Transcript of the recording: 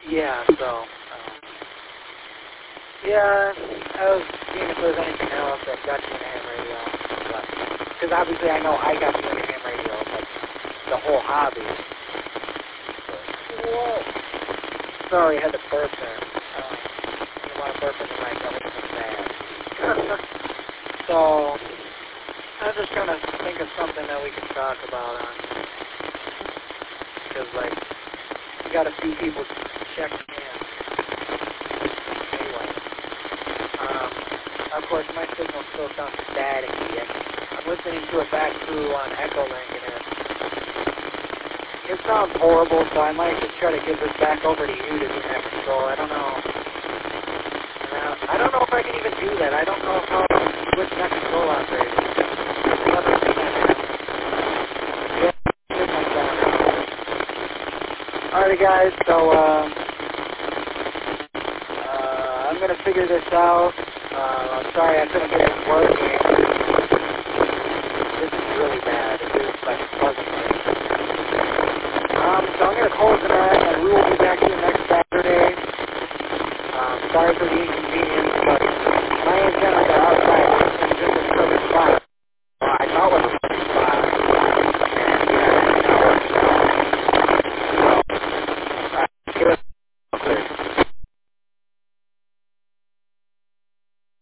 Yeah, so, yeah, I was seeing if there's anything else that got you in a ham radio. Because obviously I know I got you in a ham radio, like, the whole hobby. Whoa. Sorry, I had to burp there. You want to burp into my belly, it's bad. So, I was just trying to think of something that we can talk about on. Because, like, we got a few people checking in. Anyway. Of course, my signal still sounds staticky. I'm listening to it back through on Echolink, and it sounds horrible, so I might just try to give this back over to you to do that control. I don't know. I don't know if I can even do that. I don't know how to switch that control operator. Alrighty, guys, so I'm going to figure this out. I'm sorry I couldn't get this working. This is really bad. It is like bugging me. So I'm going to close it on, and we will be back here next Saturday. Sorry for the inconvenience, but my antennas are outside. This is just a perfect spot. I thought was